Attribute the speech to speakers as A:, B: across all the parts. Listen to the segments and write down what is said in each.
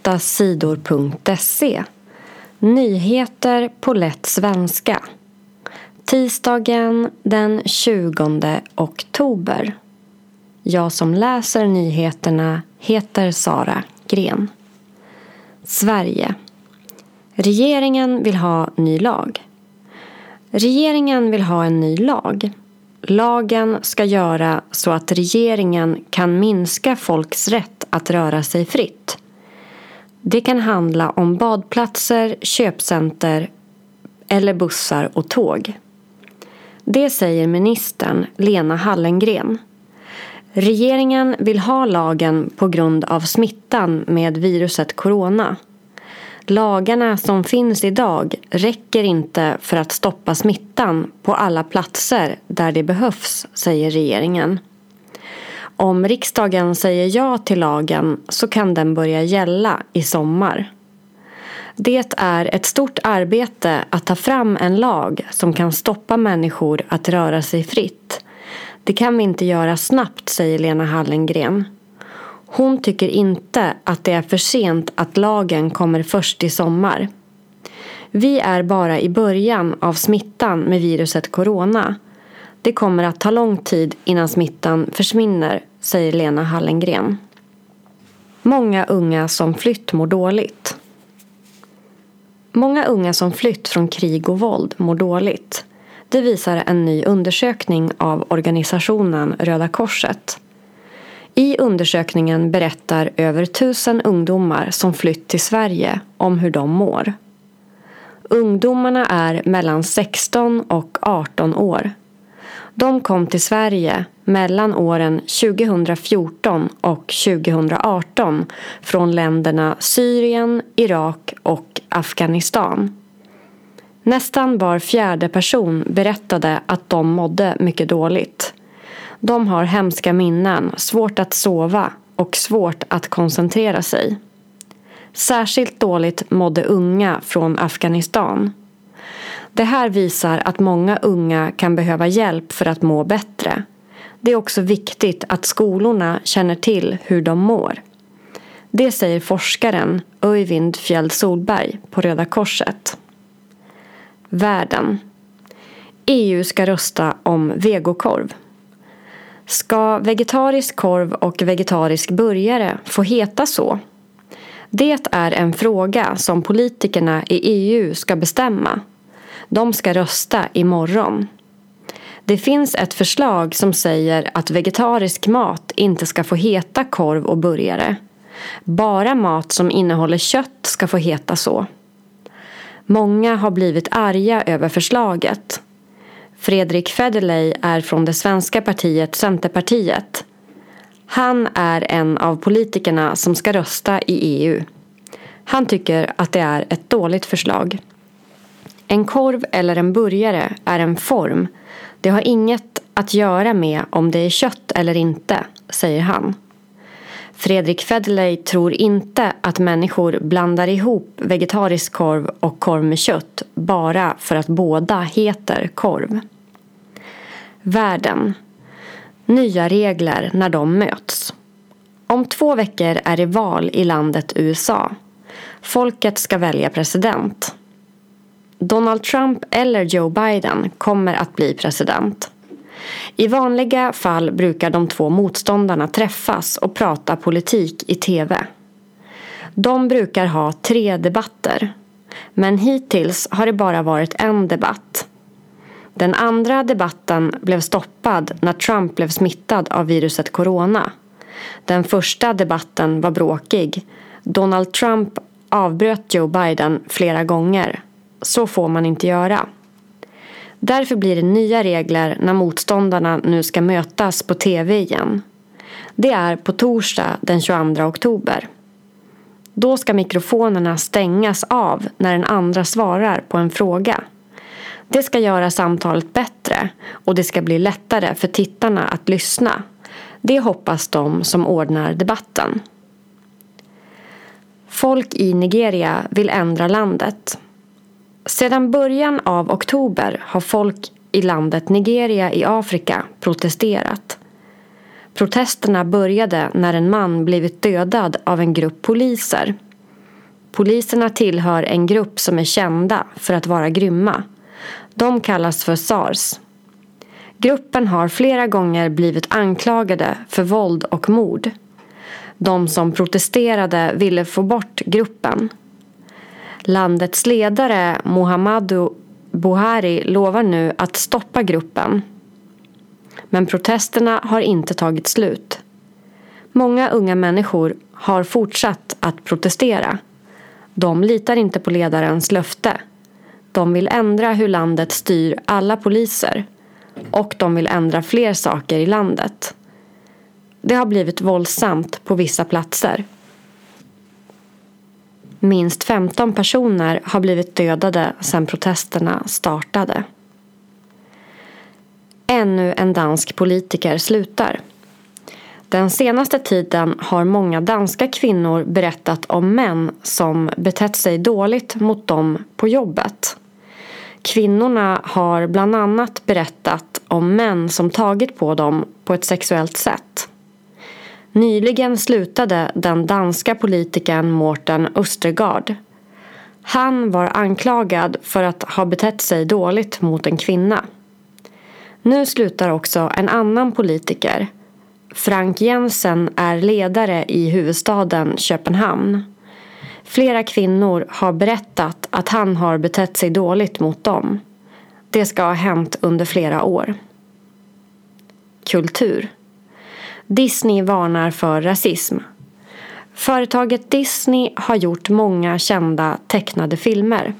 A: 8sidor.se. Nyheter på lätt svenska. Tisdagen den 20 oktober. Jag som läser nyheterna heter Sara Gren. Sverige. Regeringen vill ha ny lag. Regeringen vill ha en ny lag. Lagen ska göra så att regeringen kan minska folks rätt att röra sig fritt. Det kan handla om badplatser, köpcenter eller bussar och tåg. Det säger ministern Lena Hallengren. Regeringen vill ha lagen på grund av smittan med viruset corona. Lagarna som finns idag räcker inte för att stoppa smittan på alla platser där det behövs, säger regeringen. Om riksdagen säger ja till lagen så kan den börja gälla i sommar. Det är ett stort arbete att ta fram en lag som kan stoppa människor att röra sig fritt. Det kan vi inte göra snabbt, säger Lena Hallengren. Hon tycker inte att det är för sent att lagen kommer först i sommar. Vi är bara i början av smittan med viruset corona. Det kommer att ta lång tid innan smittan försvinner, säger Lena Hallengren. Många unga som flytt mår dåligt. Många unga som flytt från krig och våld mår dåligt. Det visar en ny undersökning av organisationen Röda Korset. I undersökningen berättar över 1000 ungdomar som flytt till Sverige om hur de mår. Ungdomarna är mellan 16 och 18 år. De kom till Sverige mellan åren 2014 och 2018 från länderna Syrien, Irak och Afghanistan. Nästan var fjärde person berättade att de mådde mycket dåligt. De har hemska minnen, svårt att sova och svårt att koncentrera sig. Särskilt dåligt mådde unga från Afghanistan. Det här visar att många unga kan behöva hjälp för att må bättre. Det är också viktigt att skolorna känner till hur de mår. Det säger forskaren Öyvind Fjäll Solberg på Röda Korset. Världen. EU ska rösta om vegokorv. Ska vegetarisk korv och vegetarisk burgare få heta så? Det är en fråga som politikerna i EU ska bestämma. De ska rösta imorgon. Det finns ett förslag som säger att vegetarisk mat inte ska få heta korv och burgare. Bara mat som innehåller kött ska få heta så. Många har blivit arga över förslaget. Fredrik Federley är från det svenska partiet Centerpartiet. Han är en av politikerna som ska rösta i EU. Han tycker att det är ett dåligt förslag. En korv eller en burgare är en form. Det har inget att göra med om det är kött eller inte, säger han. Fredrik Federley tror inte att människor blandar ihop vegetarisk korv och korv med kött bara för att båda heter korv. Världen. Nya regler när de möts. Om 2 veckor är det val i landet USA. Folket ska välja president. Donald Trump eller Joe Biden kommer att bli president. I vanliga fall brukar de 2 motståndarna träffas och prata politik i TV. De brukar ha 3 debatter. Men hittills har det bara varit en debatt. Den andra debatten blev stoppad när Trump blev smittad av viruset corona. Den första debatten var bråkig. Donald Trump avbröt Joe Biden flera gånger. Så får man inte göra. Därför blir det nya regler när motståndarna nu ska mötas på TV igen. Det är på torsdag den 22 oktober. Då ska mikrofonerna stängas av när den andra svarar på en fråga. Det ska göra samtalet bättre och det ska bli lättare för tittarna att lyssna. Det hoppas de som ordnar debatten. Folk i Nigeria vill ändra landet. Sedan början av oktober har folk i landet Nigeria i Afrika protesterat. Protesterna började när en man blivit dödad av en grupp poliser. Poliserna tillhör en grupp som är kända för att vara grymma. De kallas för SARS. Gruppen har flera gånger blivit anklagade för våld och mord. De som protesterade ville få bort gruppen. Landets ledare Muhammadu Buhari lovar nu att stoppa gruppen. Men protesterna har inte tagit slut. Många unga människor har fortsatt att protestera. De litar inte på ledarens löfte. De vill ändra hur landet styr alla poliser. Och de vill ändra fler saker i landet. Det har blivit våldsamt på vissa platser. Minst 15 personer har blivit dödade sedan protesterna startade. Ännu en dansk politiker slutar. Den senaste tiden har många danska kvinnor berättat om män som betett sig dåligt mot dem på jobbet. Kvinnorna har bland annat berättat om män som tagit på dem på ett sexuellt sätt. Nyligen slutade den danska politikern Morten Østergaard. Han var anklagad för att ha betett sig dåligt mot en kvinna. Nu slutar också en annan politiker. Frank Jensen är ledare i huvudstaden Köpenhamn. Flera kvinnor har berättat att han har betett sig dåligt mot dem. Det ska ha hänt under flera år. Kultur. Disney varnar för rasism. Företaget Disney har gjort många kända tecknade filmer.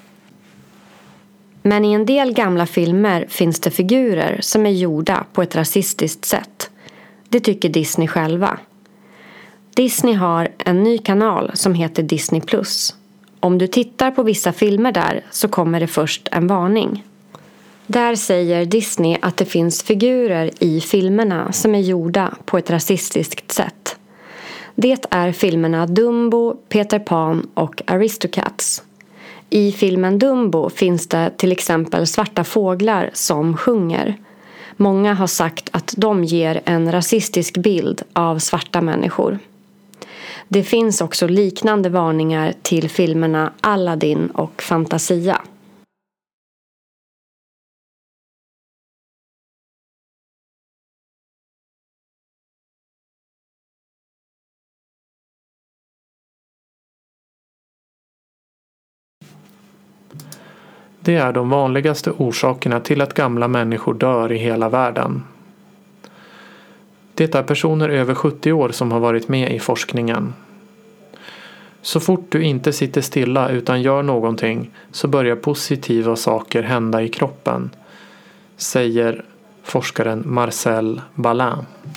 A: Men i en del gamla filmer finns det figurer som är gjorda på ett rasistiskt sätt. Det tycker Disney själva. Disney har en ny kanal som heter Disney+. Om du tittar på vissa filmer där så kommer det först en varning. Där säger Disney att det finns figurer i filmerna som är gjorda på ett rasistiskt sätt. Det är filmerna Dumbo, Peter Pan och Aristocats. I filmen Dumbo finns det till exempel svarta fåglar som sjunger. Många har sagt att de ger en rasistisk bild av svarta människor. Det finns också liknande varningar till filmerna Aladdin och Fantasia.
B: Det är de vanligaste orsakerna till att gamla människor dör i hela världen. Det är personer över 70 år som har varit med i forskningen. Så fort du inte sitter stilla utan gör någonting så börjar positiva saker hända i kroppen, säger forskaren Marcel Balin.